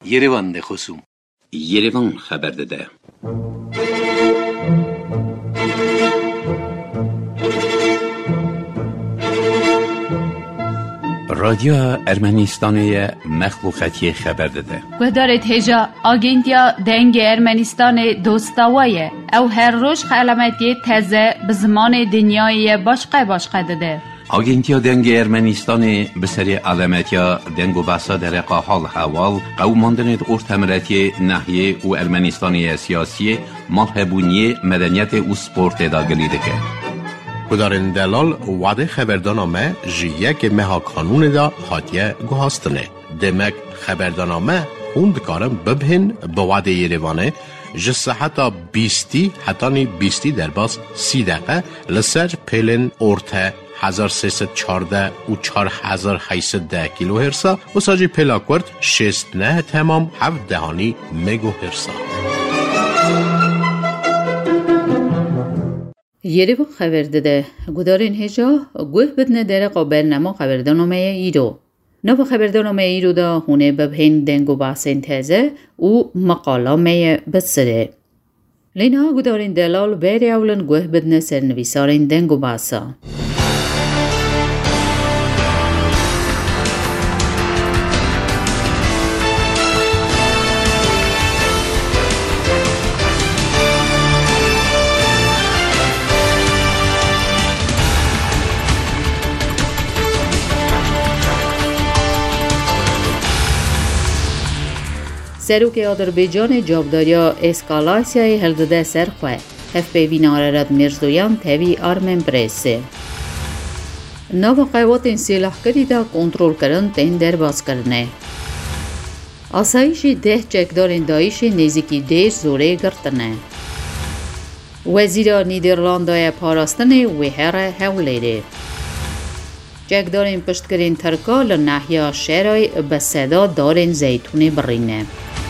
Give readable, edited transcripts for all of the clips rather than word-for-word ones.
Yerevan de خصوم Yerevan خبر داده. رادیو ارمنستان مخلوقاتی خبر داده. گذارت هجا آگنتیا دنگ ارمنستان دوستاویه او هر روز علامتی تازه به زمان دنیای باشقه داده. آگنتیا دنگ ارمنستان به سری علامتیا دنگ و بحثا در حال حوال قوماندن ارتمرتی ناحیه و ارمنستانی سیاسی مالهبونی مدنیت و سپورت داگلی دکه. کدارن دلال وعده خبردانامه جیه که مها قانون دا حاتیه گوهاستنه. دمک خبردانامه خوند کارم ببهن به وعده یریوانه جسه حتی 20 در باز 30 دقیقه لسر پیلن ارته 1314 و 4810 کیلو هرسا و ساجی پیلاکورد 69 تمام 7 دهانی مگو هرسا. یریوان خبر داده گدارین هجا گوه بدنه در قابل نما خبردانامه ایرو. نو خبردانامه ایرو دا هونه ببهن دنگو بحثین تازه و مقالامه بسده. لینا گدارین دلال بری اولن گوه بدنه سرنویسارین دنگو بحثا. سروک آذربایجان جابداریا اسکالاسیای هلدده سرخواه FPV نارد میرزویان تاوی آرمن پرسه. نو قوات سلاحگری دا کنترل کردن تین در باز کرنه. آسایشی 10 چکدارین دایشی نزدیکی 10 زوره گرتنه. وزیر نیدرلندای پاراستن ویهر هولیده. چکدارین پشتکرین ترکا لناحیه شهرای بسدا دارین زیتون برینه.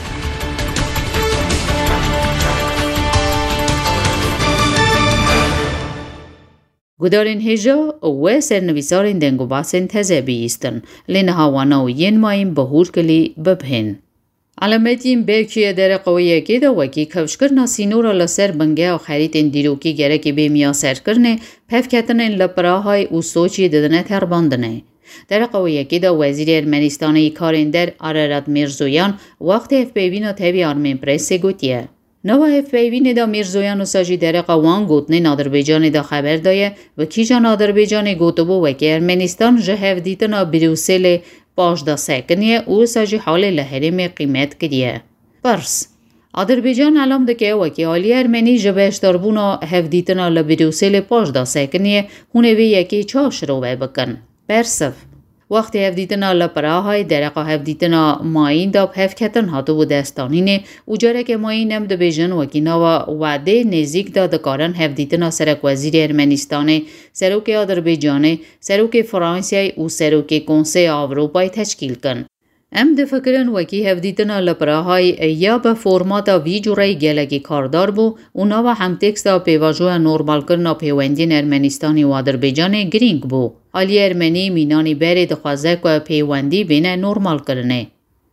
گدارین هجا و سرنویسارین دنگو باسن تزه بیستن لنها واناو ین مایم بهور کلی ببهن. علامتیم برکیه در قویه که دا وکی کفشکر ناسینورا لسر بنگه و خریتین دیروکی گره که بیمیا سر کرنه پف کتنین لپراهای و سوچی ددنه ترباندنه. در قویه که دا وزیر ارمنستانی کارندر آرارات میرزویان وقت FPV نا تاوی آرمن پرسه گوتیه. نوا FPV ندا میرزویان و ساجی در قوان گوتنین آذربایجان دا خبر دایه و کیجان آذربایجان گوتو بو وکی ارمنستان جهف دیتنا بروسل باش دا سکنیه او ساجی حال لحرم قیمت کریه. پرس آذربایجان علام دکه وکی حالی ارمنی جبهش داربونا هف دیتنا لبروسل باش دا سکنیه هونه وی یکی چاش رو بکن. پرسف وقتی هفدیتنا لپراهای درقا هفدیتنا ماین دا هف کتن هاتو و دستانینه و جاره که ماین هم دا بیجن وکینا و وعده نزیک دا دکارن هفدیتنا سرک وزیر ارمنستانه سروک آذربایجانه سروک فرانسیای و سروک کنسه آوروپای تشکیل کن. ام ده فکرن وکی هفدیتنا لپراهای یا به فرماتا وی جورای گلگی کاردار بو اونا و هم تکس دا پیواجو نورمال کرنا پیوندین ارمنستانی و آذربایجان گرینگ بو. حالی ارمنی مینانی بری دخوازه که پیوندی بینه نورمال کرنه.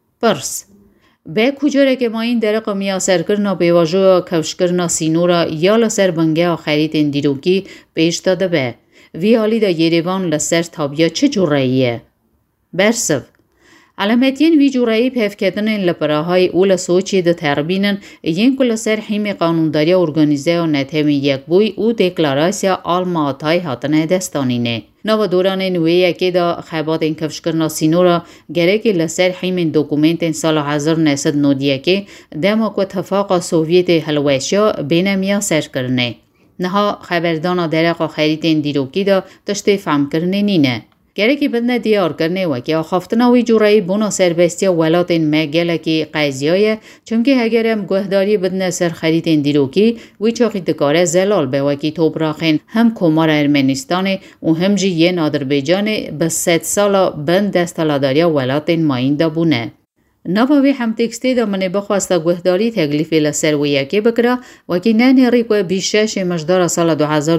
پرس به کجاره که ما این درق میاسر کرنا پیواجو کفش کرنا سینورا یا لسر بنگه و خرید دیروکی پیش داده به. وی حالی دا یریوان لسر تابیا چه جوراییه؟ برسف علامتین وی جورایی پیف کردن لپراهای اول سوچی ده تربینن ین کل سر حیم قانونداری ارگانیزه و نتهمی یک بوی او دکلاراسیا آلماتای هاتنه دستانینه. نو دوران نویه که دا خیبات این کفشکرنا سینورا گره که لسر حیم دوکومنت سال 1991 که دماغ و اتفاق سوویت هلوشیا بینمیا سر کرنه. نها خبردانا درق و خرید دیروکی دا تشتی فهم کرنه نینه. گره که بدنه دیار کرنه و که آخافتناوی جورایی بونا سربستی ولاتین مگله که قیزیایه چونکه اگرم گوهداری بدنه سر خریدین دیروکی وی چاقی دکاره زلال به وکی توبراخین هم کمار ارمنستان و هم جی ین آذربایجان به 100 سالا بند دستالاداریا ولاتین ماین دا بونه. نواوی هم تکستی دا منی بخواستا گوهداری تکلیفی لسر و یکی بکره و که نانی ریکو 26 مجدار سال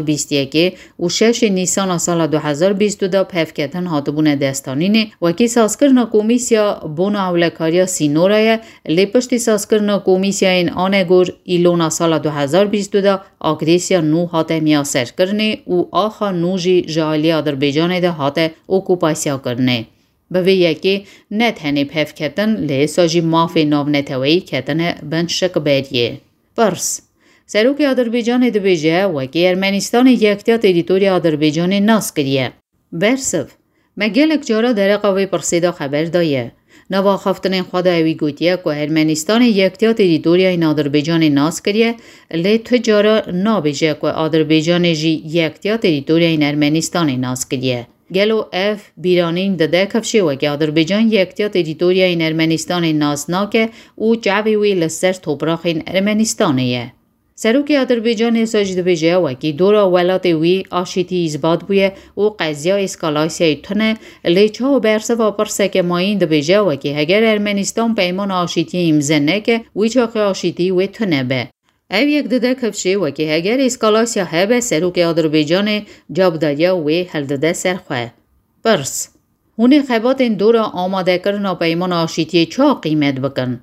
2021 و 6 نیسان سال 2022 پفکتن هاتبون دستانینه و که سازکرنا کومیسیا بون اولکاریا سینورای لیپشتی سازکرنا کومیسیا این آنگور ایلونا سال 2022 آگریسیا نو هاته میاسر کرنه و آخا نوجی جالی آذربایجان ده هاته اوکوپاسیا کرنه. به یکی نتهنی پف کتن لیساجی مافی ناو نتوی کتن بند شک بریه. پرس سروک آذربایجان دبیجه و که ارمنستان یکتیا تریتوری آذربایجان ناس کریه. برسف مگلک جارا در قوی پرسیدا خبر دایه. نوا خفتن خود اوی گوتیه که ارمنستان یکتیا تریتوری این آذربایجان ناس کریه لی تجارا نابیجه که آذربایجان جی یکتیا تریتوری این ارمنستان ناس کریه. گلو اف بیرانین دده کفشه و که آذربایجان یکتیا تریتوریا این ارمنستان نازناکه و جعبی لسر توبراخ این ارمنستانیه. سروک آذربایجان ساجد بجه و که دورا ولات وی آشیتی ازباد بویه و قضیه اسکالایسی تنه لیچه و برسه و پرسه که ماین ده بجه و که اگر ارمنستان پیمان آشیتی امزنه که وی چاق آشیتی وی تنه به. او یک دده کفشه و که اگر اسکالاسیا هبه سروک آذربایجان جابداریا وی هل دده سرخواه. پرس هونه خبات این دورا آماده کرنا پیمان آشیتی چا قیمت بکن؟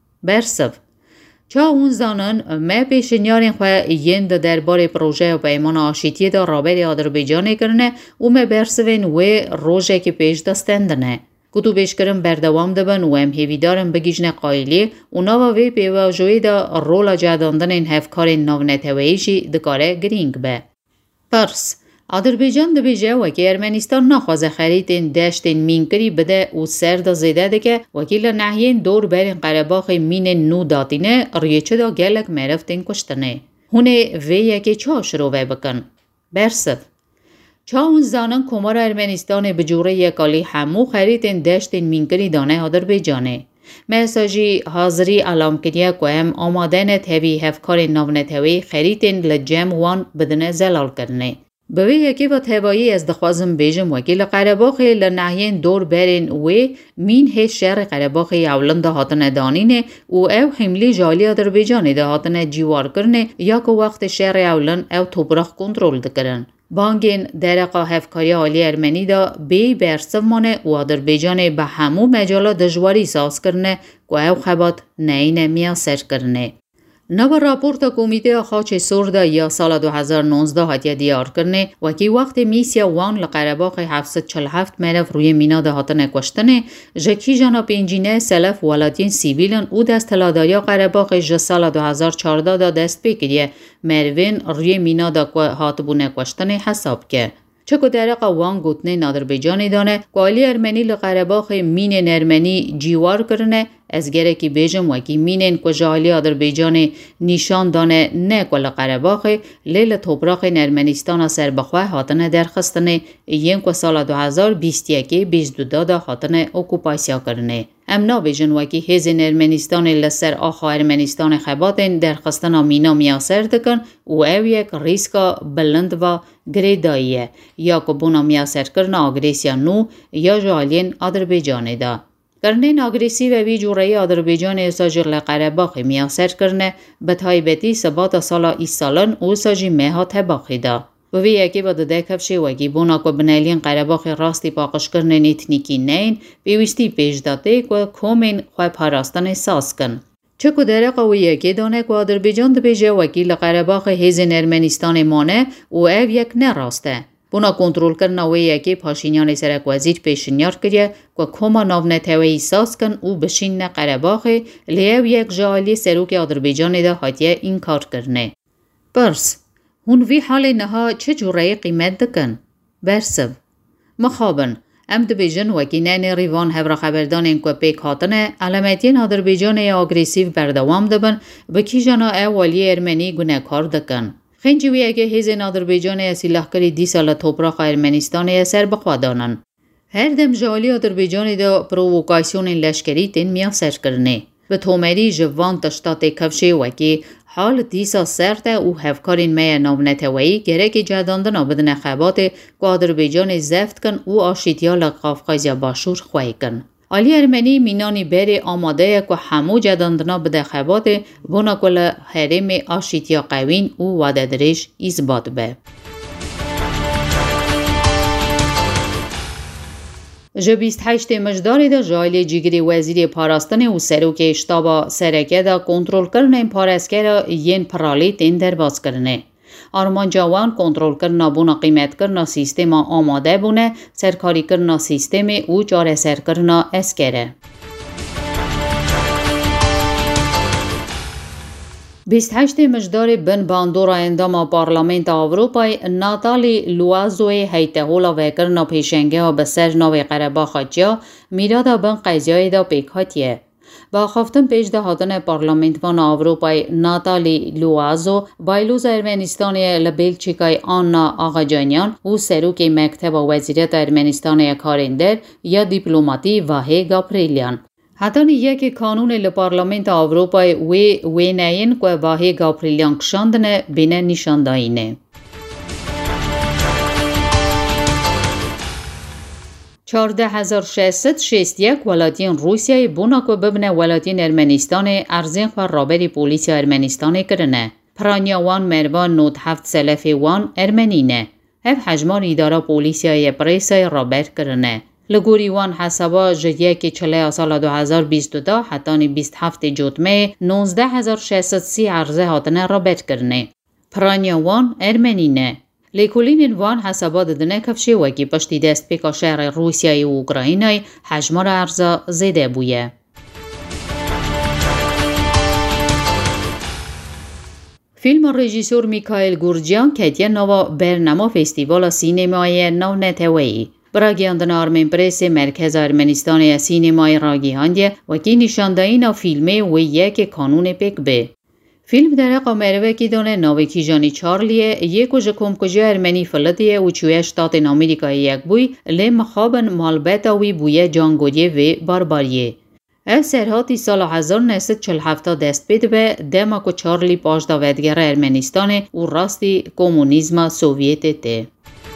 برسف چا اون زانن ما پیشنیارین خواه ین ده دربار پروژه و پیمان آشیتی ده رابر آذربایجان کرنه و ما برسوین وی روژه که پیش دستندنه. کتو بیشکرم بردوام دبن و هم هیویدارم بگیجن قایلی و نوا وی پیواجوی دا رولا جاداندن این هفکار نو نتویشی دکاره گرینگ به. پرس آذربایجان دبیجه و که ارمنستان نخوازه خرید این دشت این مینکری بده و سر دا زیده ده که وکیل نحیین دور برین قرباخ مین نو داتینه ریچه دا گلک مرفتین کشتنه. هونه وی یکی چا شروع بکن؟ برسف چا اون زانن کمار ارمنستان بجوره یکالی همو خریدن دشتین مینکری دانه آذربایجانه. مساجی حاضری علام کنیه که هم آمادن تهوی هفکار نونتوی خریدن لجم وان بدن زلال کرنه. بوی یکی و تهوایی از دخوازم بیجم وکیل قرباخی لنحیین دور برین وی مین هی شهر قرباخی اولند هاتن دانینه و او حملی جالی آذربایجانی ده هاتن جیوار کرنه یا که وقت شهر اولند او توبرخ کنترل دکرن. بانگین درقا هفکاری عالی ارمنی دا بی برسف مانه و آذربایجان به همو مجالا دجواری ساز کرنه و او خبات نین میاسر کرنه. نو راپورت کمیته خاچ سرده یا سال 2019 هاتیه دیار کرنه و که وقت میسیا وان لقرباق 747 مرف روی مینا ده هاتن کشتنه جکی جانا پینجینه سلف ولاتین سیویلن او دست تلاداریا قرباق جه سال 2014 دا دست بکریه مروین روی مینا ده هاتبونه کشتنه حساب که. چکو درقا وان گوتنه آذربایجانی دانه کالی ارمنی لقرباخ مینن ارمنی جیوار کرنه از گره کی بیجم و کی مینن کجالی آذربایجان نشان دانه نه کل قرباخ لیل توبراخ ارمنستان سر بخواه هاتنه درخستنه این کو سال 2021 22 دا هاتنه اوکوپاسیا کرنه. امنا بیجن و کی هزین ارمنستان لسر آخا ارمنستان خباتن درخستنا مینا میاسر دکن و او یک ریسکا بلند و گریداییه یا که بونا میاسر کرنا آگریسیا نو یا جالین آذربایجان دا. کرنین آگریسی و بی جوره آذربایجان ساجر لقرباخ میاسر کرنه به تایبتی سبات سالا ایسالن او ساجی مها تباخی دا. و وی یکی با دده کفشه و گی بونا که بنالین قرباخ راستی پاقش کرنن ایتنیکی نین بیوستی پیش داده که کومین خواه پاراستن ساز کن. چکو درقا و یکی دانه که آذربایجان دبیجه وکیل قرباخ هیزن ارمنستان مانه و او یک نراسته. بونا کنترول کرنا و یکی پاشینیان سرک وزیر پیشنیار کریه که کما ناو نتوی ساز کن او بشین قرباخ لیو یک جالی سروک آذربایجان ده هاتیه این کار کرنه. پرس هون وی حال نها چه جوره قیمت دکن؟ برسف مخابن ام دبیجن وکی نین ریوان هفرا خبردان این که پیک هاتنه علامتین آذربایجان اگریسیو بردوام دبن بکی جانا اولی ارمنی گناهکار دکن. خنجی وی اگه هیزن آذربایجان اسیلح کری 10 سال توبراخ ارمنستان سر بخوادانن. هر دم جالی آذربایجان دا پرووکاسیون لشکری تین میاسر کرنه. به تومری جوان تشتات کفشه وکی حال دیسا سرده او هفکارین می نونتوی گره که جداندن بدن خبات که آذربایجان زفت کن او آشیتیا لقافقازیا باشور خواهی کن. آلی ارمنی مینانی بری آماده که همو جداندنا بده خبات بونا کل حرم آشیتیا قوین و واده درش ایزباد به. جه 28 مجداری دا جایل جیگری وزیر پاراستن و سروک اشتابا سرکه دا کنترول کرنه پارسکر ین پرالی تین در باز کرنه. آرمان جوان کنترل کرنا بونا قیمت کرنا سیستم آماده بونه سرکاری کرنا سیستم او جاره سر کرنا اسکره. 28 مجدار بن باندورا اندام پارلمانت اروپای ناتالی لوازوی هیته هولا وکرنا پیشنگه و بسر نوی قرباخ جا میرادا بن قضیه دا پیکاتیه. با خفتن پیش دهاتن پارلمانت وان اروپای ناتالی لوازو بایلوز ارمنستانی لبلچیکای آنا آقاجانیان و سروک مکتب وزیرت ارمنستانی کارندر یا دیپلوماتی واهی گاپریلیان. حتی یک کانون لپارلمانت اروپای وی نین که واهی گاپریلیان کشاندنه بینه نشانداینه. 14661 ولایتین روسیه بونا که ببنه ولایتین ارمنستان ارزین خور رابری پولیس ارمنستان کرنه. پرانیا وان مروان نوت 7 سلف وان ارمنینه. هف حجمان اداره پولیسیای پریسای رابر کرنه. لگوری وان حسابا جدیه که چله سال 2022 حتانی 27 جوتمه 19630 عرضه هاتنه رابر کرنه. پرانیا وان ارمنینه. لیکولین وان حسابات دنه کفشه وکی پشتی دست پیکا شهر روسیای و اوکراینای حجمار ارزا زیده بویه. فیلم رژیسور میکائیل گورجیان کتیه نوا برنامه فستیوال سینمای نو نتوی. براگیاندن آرمین پریس مرکز ارمنستان سینمای راگیاندیه وکی نشاندهی فیلمه و یک کانون پیک به. فیلم در قمره کی دونه ناوکی جانی چارلیه یک وجه کمکجی ارمنی فلتیه و چوی شتات آمریکای یک بوی لی مخابن مالبتاوی بویه جانگویه و بارباریه. از سرهاتی سال 1947 دست پید به دماکو چارلی پاش داودگر ارمنستان و راستی کمونیزم سوویت ته.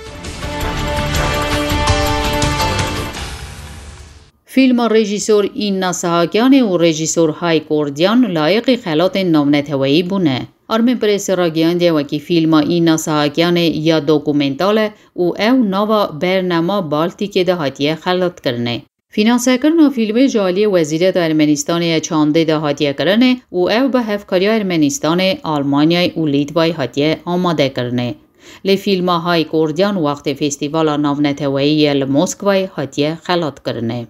فیلم رژیسور اینا سهاکیان و رژیسور های کوردیان لایق خلات نونتوایی بونه. آرمین پریس راگیان دیه وکی فیلم اینا سهاکیان یا دوکومنتاله و او نوا برنامه بالتی که ده هاتیه خلط کرنه. فینانسه کرنا فیلم جالی وزیرت ارمنستان چانده ده هاتیه کرنه و او به هفکاری ارمنستان آلمانیای و لیتوای هاتیه آماده کرنه. لی فیلم های کوردیان وقت فستیوال نونتوایی لموسکوای هاتیه خلط کرنه.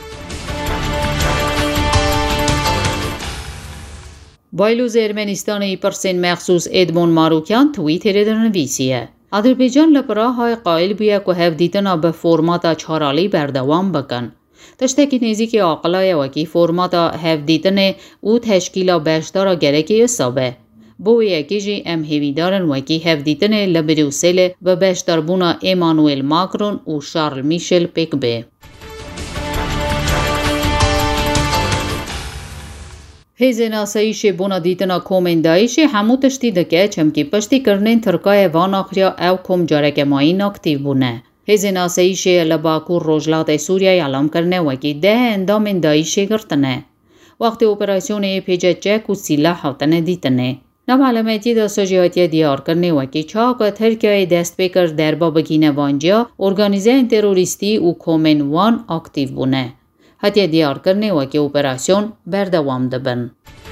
بایلوز ارمنستان ایپرسین مخصوص ادمون ماروکیان توییتر دنویسیه. آذربایجان لپراه های قائل بیه که هفدیتنا به فرماتا چارالی بردوام بکن. تشتکی نیزی که آقلای وکی فرماتا هفدیتنه او تشکیلا بشدارا گرکی اصابه. بو یکی جی ام هیویدارن وکی هفدیتنه لبروسل و بشداربونا ایمانویل ماکرون و شارل میشل پیک به. هیز ناسایش بونا دیتنا کومندایش همو تشتی دکه چمکی پشتی کرنین ترکای وان آخریا او کم جارک ماین اکتیو بونه. هیز ناسایش لباکور روجلات سوریای علام کرنه وکی ده اندام اندایش گرتنه. وقت اپراسیون پیجت چک و سیلاح حوتنه دیتنه. نو علامتی دا سجیاتی دیار کرنه وکی چاک ترکای دست بکر دربا بگینه وانجا ارگانیزه تروریستی و کومن وان اکتیو بونه. حتی دیار کرنه وکی اپراسیون بردوام دبن.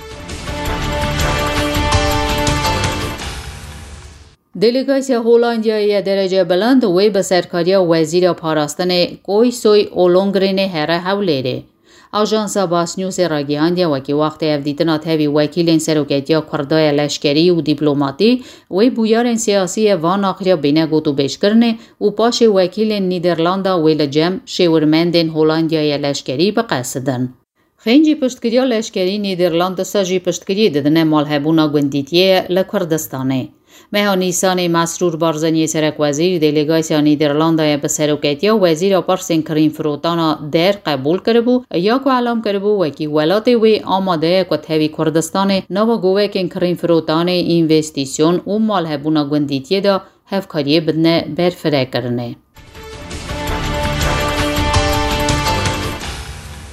دلیگاسیا هولندیای درجه بلند وی به سرکاری وزیر پاراستن کوی سوی اولونگرین هره حولیره. آژانسا باس نیوز راگیاندیا وکی وقت افدیتنا تاوی وکیلین سروکتیا کردای لشکری و دیپلوماتی وی بویارن سیاسی وان آخریا بینه گوتو بیش کرنه و پاش وکیلین نیدرلاندا ویل جم شیورمندین هولندیای لشکری بقصدن. خینجی پشتگیریا لشکری نیدرلاند ساجی پشتگیری ددنه مالهبونا گوندیتیه لکردستانه. مهانیسان مسرور بارزنی سرک وزیر دلیگاسیا نیدرلاندای به سروکتیا وزیر پرسین کریم فروتانا در قبول کربو یا که علام کربو وکی ولات وی آماده که تاوی کردستان نو گوه کن کریم فروتان اینوستیسیون و مالهبونا گوندیتیه دا هفکاریه بدنه برفره کرنه.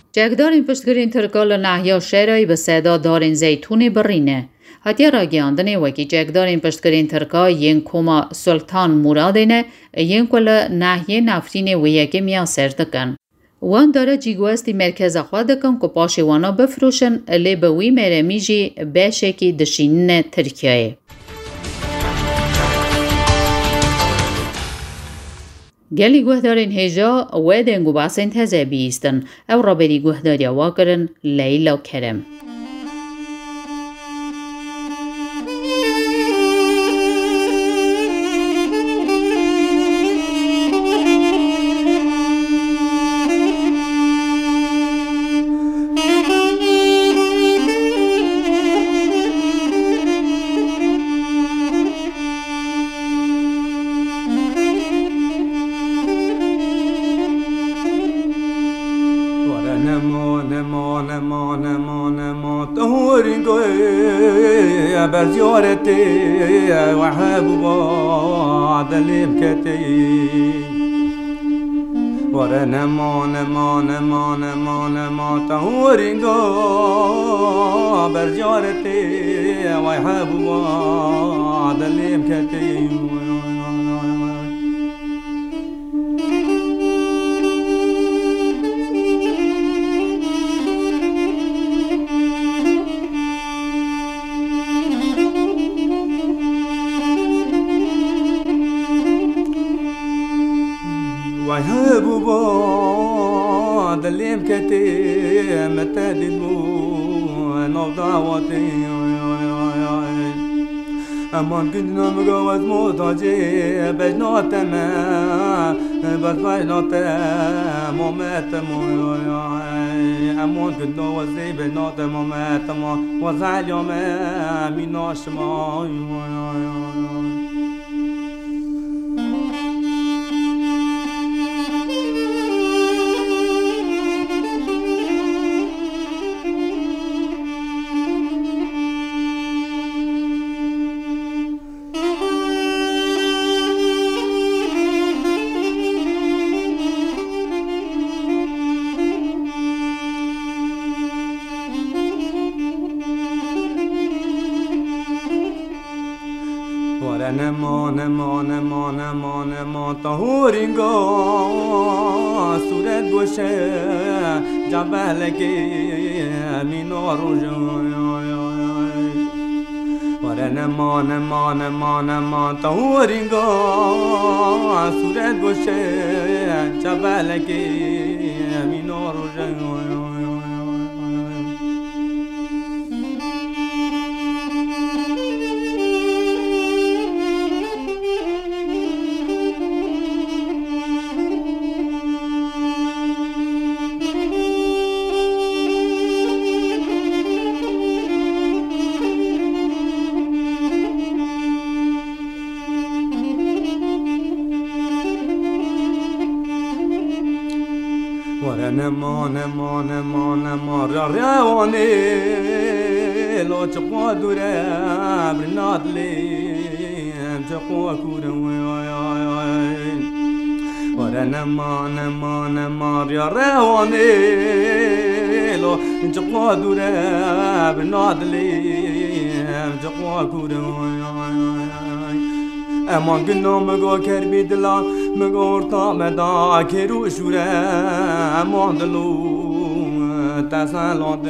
جگدارین پشتگرین ترکال نحیا شیرای به صدا دارین زیتون برینه. هتیا را گیاندنه وکی جگدارین پشتگرین ترکا ین کوما سلطان مرادینه ین کل نحیه نفتین و یکی میا سردکن. وان داره جیگوستی مرکز خواه دکن که پاشی وانا بفروشن لی بوی میره میجی بیشه کی دشینن ترکیه. گلی گوهدارین هجا و دنگو باسن تزه بیستن او را بری گوهداری واکرن لیلا کرم. برزيارتي وحاب بعض الابكتي ورنا ما تهورينغو برزيارتي وحاب بعض الابكتي وهابوا بعض الابكتي متى دموع نوضعوتي امان كنا مجوز موتاجي بجنا تمام بس بجنا تمام ومات امان كنا وزي بجنا تمام ومات وزعل يوم من عشما نما تهورينغو سورة دوشة جبالك من روجو نما تهورينغو سورة دوشة جبالك من روجو نما رواني لو تقوى دورا برنادلي تقوى كورا نما رواني لو تقوى دورا برنادلي تقوى كورا امان گنو مگو کربی دلا مگو ارتا مدا کرو شوره امان دلو تسلات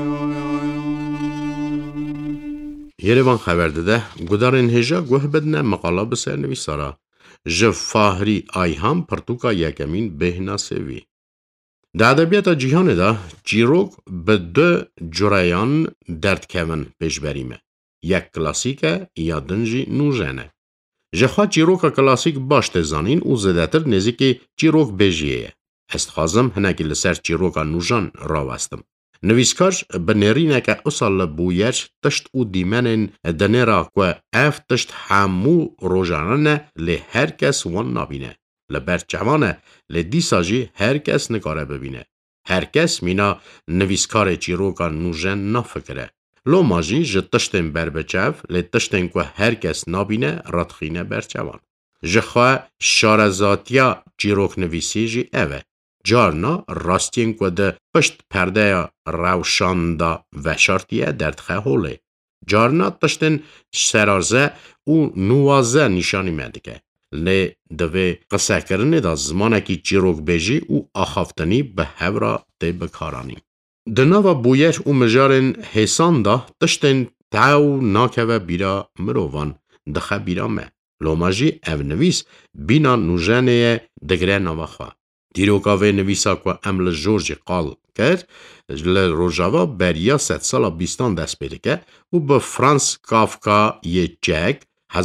Yerevan xəbərdə də Gudarin Heja goh bednə maqala bısər nivîsara ji Fahri Ayhan Pirtûka yekemîn bêhna sevî. Di edebiyata cîhanê de çîrok bi du cureyan derdkevin pêşberî me. Yek klasîk e ya din jî nûjen e. Ji xwe çîroka klasîk baş tê zanîn û zêdetir nêzîkî çîrok bêjiyê ye. Ez dixwazim hinekî li ser çîroka nûjan rawestim. Nivîskar bi nêrîneke usal li bûyer tişt û dîmenên dinêra ku ev tişt hemû rojanan e lê her kes wan nabîne. Li ber çavan e lê dîsa jî her kes nikare bibîne. Her kes mîna nivîskarê çîroka nûjen nafikire. Loma jî ji tiştên berbiçev lê tiştên ku her kes nabîne radixîne berçavan. Ji xwe şarezatiya çîroknivîsî jî ev e. Carna rastiyên ku di پشت پرده روشان دا وشارتیه دردخه هوله. جارنا تشتن سرازه و نوازه نشانی مدکه. لی دوی قصه کرنه دا زمانه کی چیروک بیجی و آخافتنی به هورا دی بکارانی. دناوا بویر و مجارن حسان دا تشتن تاو ناکوه بیرا مروان دخه بیرا مه. لوماجی او نویس بینا نوژنه دگره نواخوا. دیروکاوه نویسا که امل جورجی قال کرد لروژاوا بریا 100 سالا بیستان دست پیده که و به فرانس کافکا یه چک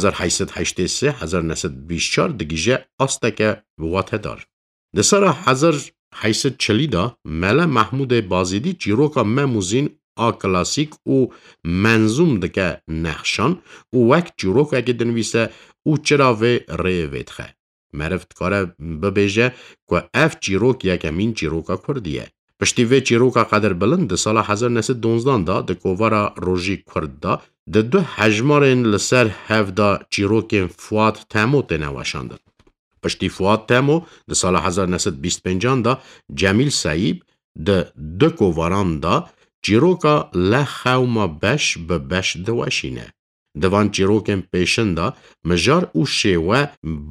1883-1924 دگیجه آسته که واته دار. دسارا 1840 دا مله محمود بازیدی چیروکا مموزین آ کلاسیک و منظوم دکه نخشان و وک چیروکا که دنویسه و چراوه ریوید خه. مرفت کاره ببیجه که اف چیروک یکمین چیروکا کردیه. پشتی وی چیروکا قدر بلند سال 1912 دا دکووارا روژی کرد دا دو حجمارین لسر هفدا چیروکین فواد تامو تنواشاندن. پشتی فواد تامو دا سال 1925 دا جمیل سعیب دو کوواران دا چیروکا لخوما بش به بش دواشینه. دوان چیروکن پیشن دا مجار او شیوه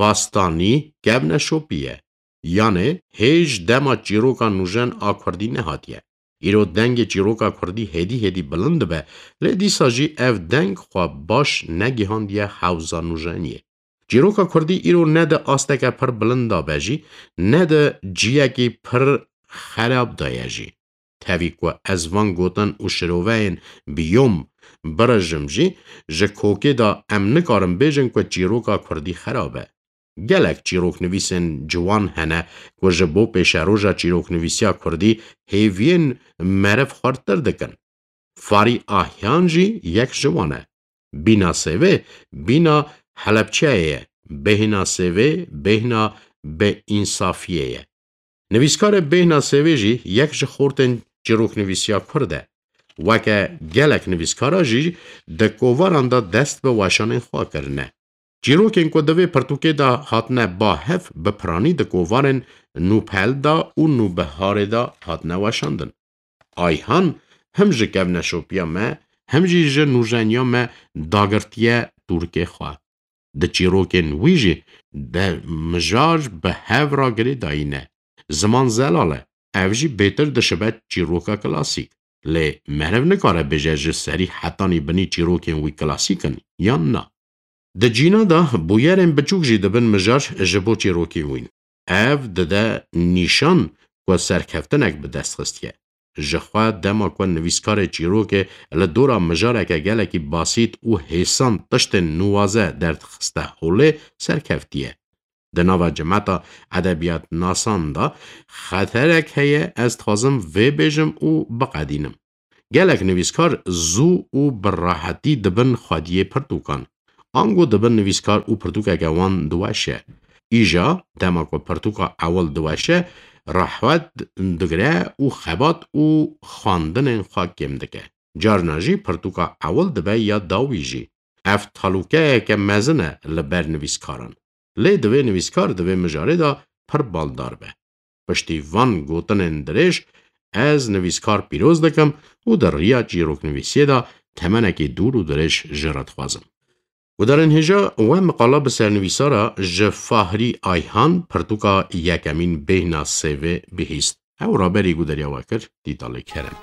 باستانی گبن شوپیه. یعنی هیچ دما چیروکا نوژن آکردی نهاتیه. ایرو دنگ چیروکا کردی هدی بلند به لیدی ساجی اف دنگ خواه باش نگیهاندیه حوزا نوژنیه. چیروکا کردی ایرو نده آستکه پر بلندا بجی نده جیگی پر خراب دایجی. تاویکو از وان گوتن و شروعین بیوم برجم جی کوکی دا ام نکارم بیجن که چیروکا کردی خرابه. گلک چیروک نویسن جوان هنه که جبو پیش روژا چیروک نویسیا کردی هیوین مرف خورتر دکن. فاری آهیان جی یک جوانه. بینا سوه بینا حلبچه بهنا سوه بهنا به انصافیه. نویسکار بهنا سوه جی یک جخورتن چیروک نویسیا کرده. وکه گلک نویسکارا جی دکوواران دا دست به واشان خواه کرنه. چیروکین که دوی پرتوکه دا هاتنه با هف بپرانی دکووارن نو پل دا و نو بهار دا هاتنه واشاندن. آیهان هم جه کبنه شوپیا ما هم جه نوژنیا ما داگرتیه تورکه خواه. ده چیروکین ویجی ده مجاج به هف را گری داینه. زمان زلاله اوجی بیتر ده شبه چیروکا کلاسیک. لی مرو نکاره بجه جه سری حتانی بنی چیروکین وی کلاسیکن یا نه. ده جینا دا بویرین بچوک جی دبن مجاج جبو چیروکی وین. او ده نیشان که سرکفتنک به دست خستیه. جخوا دما که نویسکار چیروکه لدورا مجاره که گلکی باسیت و حسان تشت نوازه درد خسته حوله سرکفتیه. ده ناو جمعتا ادبیات ناسان دا خطرک هیه از تازم وی بیجم و بقدینم. گلک نویسکار زو و براحتی دبن خادیه پرتوکان. آنگو دبن نویسکار او پرتوکا گوان دوشه. ایجا دما که پرتوکا اول دوشه رحوت دگره و خبات و خواندن خواه کم دکه. جارناجی پرتوکا اول دبه یا داویجی. اف تالوکه که مزنه لبر نویسکاران. لی دوی نویسکار دوی مجاره دا پر بالدار به. پشتی وان گوتن درش از نویسکار پیروز دکم و در ریا چیروک نویسیه دا تمنکی دور و درش جرات خوازم. و در انهجا و مقاله بسر نویسارا جفاهری آیهان پرتوکا یکمین بهنا سوه بهیست. او را بری گو دریا وکر دیتاله کرم.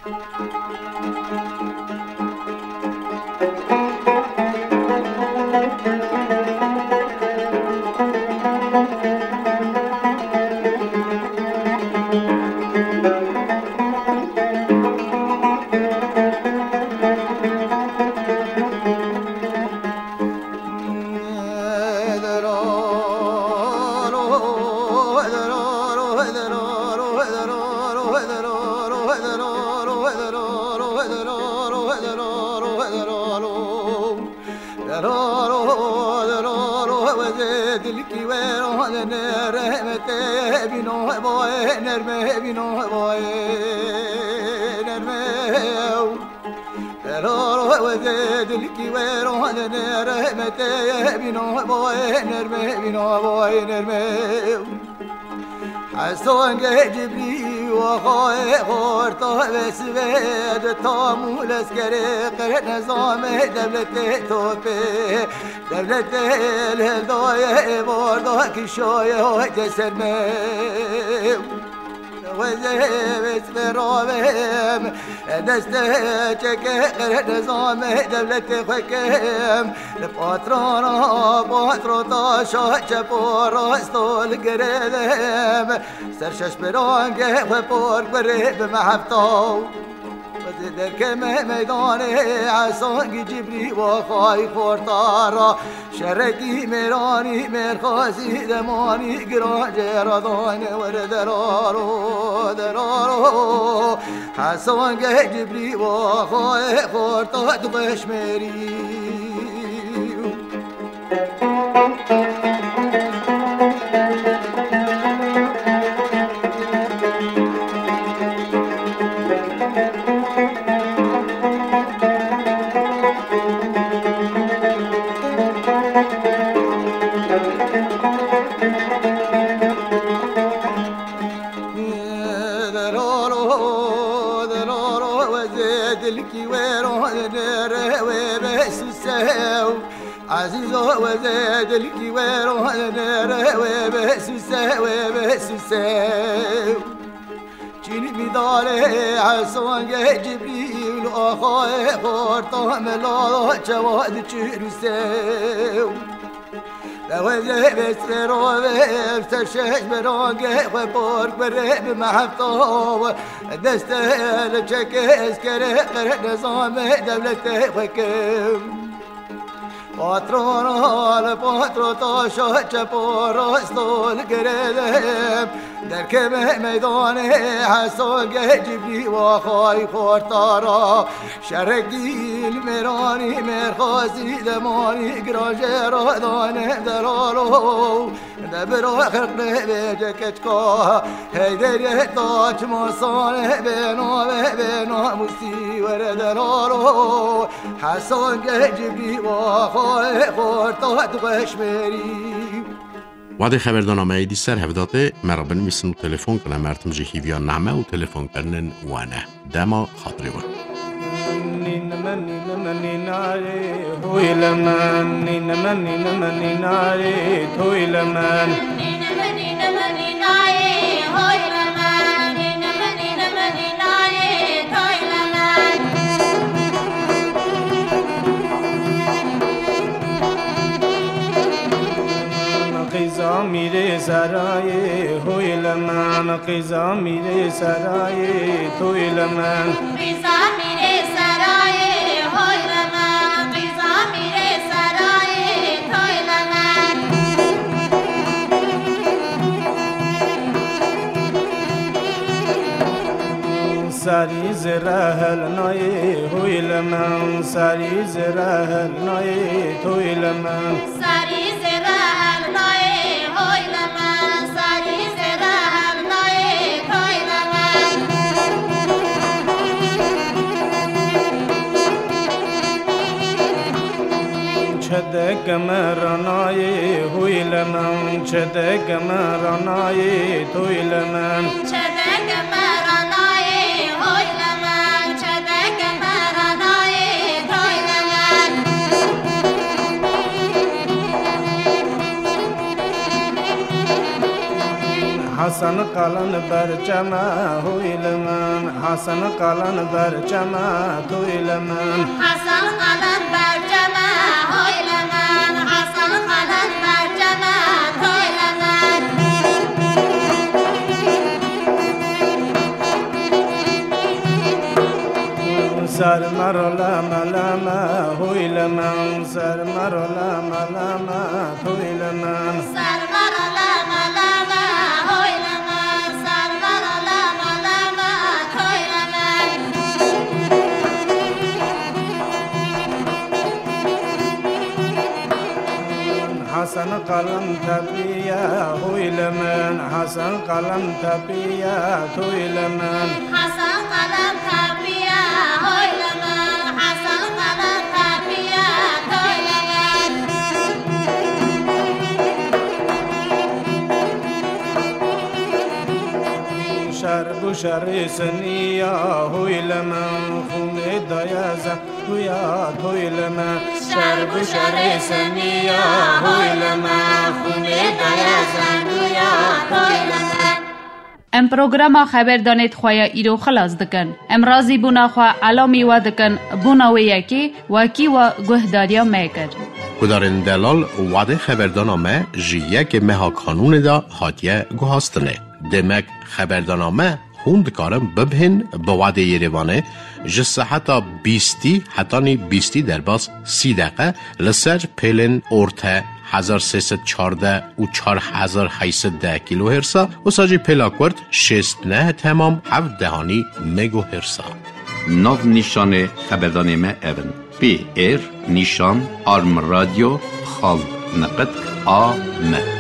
حسون جبريل جبري وخاي خورتا بسويد تامول اسكري قر نظام دولة توفي دولة الهداية باردا كشاية جسر ميو وزيبت فرامم دستك قر نظام دولة خكم لباترانا باتراتا شاچ پاراستول گردم سرشش برانگه و پارک بره به محبتاو در کم میدان عصانگ جبری و خواهی خورتارا شرکی میرانی مرخازی دمانی گرانج ردان ور درارو عصانگ جبری و خواهی خورتا دوش میری عزيزو وزاد الكوار وانا وبسوساو جيني بداري عصوان جبريل اخاي خورتا ملا جواد تشيرساو لوزي بسرو بفتشش براقي وبارك بريب محبطاو دستال جكيس كرق نظام دولة وكم پاتران پاترتا شاچ پاراستول گردم در کم میدان حسان جبری و خواهی خورتارا شرگیل میرانی مرخازی دمانی گراج رادان دلالو دبرا خرق بیجه کچکا هیدر تاچ ماسان بنا موسی ور دلالو حسان جبری و وعده خبردارنامه دیسر هفداته مرابن میسن و تلفن کنه مرتم جهیویان نعمه و تلفن کرنن وانه دما خاطری ور قیزا میره سرای هوی لمن قیزا میره سرای توی لمن قیزا میره سرای هوی لمن قیزا میره سرای توی لمن سری زرهل نای هوی لمن سری زرهل نای توی لمن سری زرهل نای هوی لمن سری زرهل نای توی لمن چدک مرانای هوی لمن چدک مرانای توی لمن چدک مرانای هوی لمن چدک مرانای توی لمن حسن قلن برچما هوی لمن حسن قلن برچما توی لمن حسن قلن برچما هوی لمن حسن قلن برچما توی لمن سر مرا لما لما هوی لمن سر مرا لما لما توی لمن سر مرا لما لما هوی لمن سر مرا لما لما توی لمن حسن قلم تبیا هوی لمن حسن قلم تبیا توی لمن حسن قلم تبیا هوی لمن حسن قلم تبیا توی لمن شرب و بشر سنیا هوی لمن خونه دایزه هویا هوی لمن شر بشر سنیا هوی لمن خونه دایزه هویا هوی لمن ام پروگراما خبر دانید خواه ایرو خلاص دکن. ام رازی بونا خواه علامی و دکن بونا و یکی وکی و گهداریا میکر. گدارن دلال وعده خبردانامه جیه که مها کانون دا هاتیه گوهاستنه. دمک خبردانامه خوند کارم ببهن با وعده یریوانه جسه حتی 20 حتی 20 در باز 30 دقیقه لسر پیلن ارته 1314 و 4810 کیلو هرسا و ساجی پلاکورد 69 تمام 7 دهانی مگو هرسا. ناو نیشان خبردانامه اون پی ایر نیشان آرم رادیو خال نقد آ م